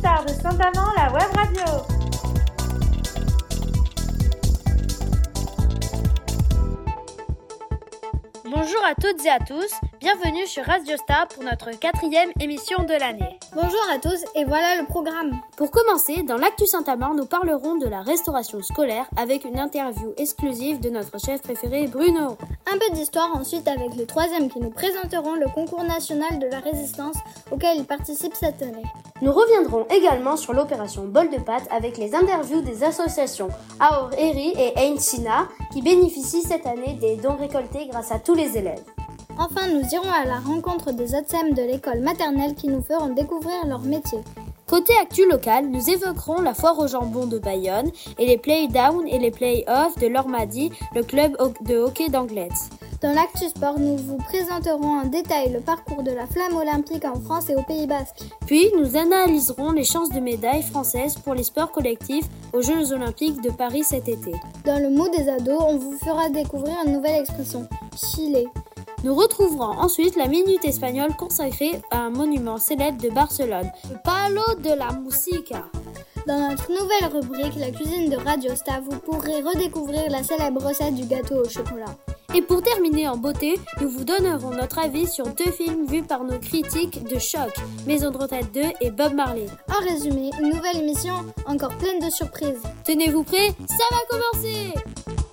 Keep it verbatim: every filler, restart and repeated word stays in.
Star de Saint-Amand, la web radio. Bonjour à toutes et à tous, bienvenue sur Radio Star pour notre quatrième émission de l'année. Bonjour à tous et voilà le programme. Pour commencer, dans l'Actu Saint-Amand, nous parlerons de la restauration scolaire avec une interview exclusive de notre chef préféré Bruno. Un peu d'histoire ensuite avec les troisièmes qui nous présenteront le concours national de la résistance auquel ils participent cette année. Nous reviendrons également sur l'opération Bol de pâte avec les interviews des associations Aor Eri et Ein Sina qui bénéficient cette année des dons récoltés grâce à tous les élèves. Enfin, nous irons à la rencontre des A T S E M de l'école maternelle qui nous feront découvrir leur métier. Côté actu local, nous évoquerons la foire au jambon de Bayonne et les play-down et les play-off de l'Ormadi, le club de hockey d'Anglet. Dans l'actu sport, nous vous présenterons en détail le parcours de la flamme olympique en France et au Pays Basque. Puis, nous analyserons les chances de médailles françaises pour les sports collectifs aux Jeux Olympiques de Paris cet été. Dans le mot des ados, on vous fera découvrir une nouvelle expression, chiller. Nous retrouverons ensuite la minute espagnole consacrée à un monument célèbre de Barcelone, le Palo de la Música. Dans notre nouvelle rubrique, la cuisine de Radio Star, vous pourrez redécouvrir la célèbre recette du gâteau au chocolat. Et pour terminer en beauté, nous vous donnerons notre avis sur deux films vus par nos critiques de choc, Maison de retraite deux et Bob Marley. En résumé, une nouvelle émission encore pleine de surprises. Tenez-vous prêts, ça va commencer!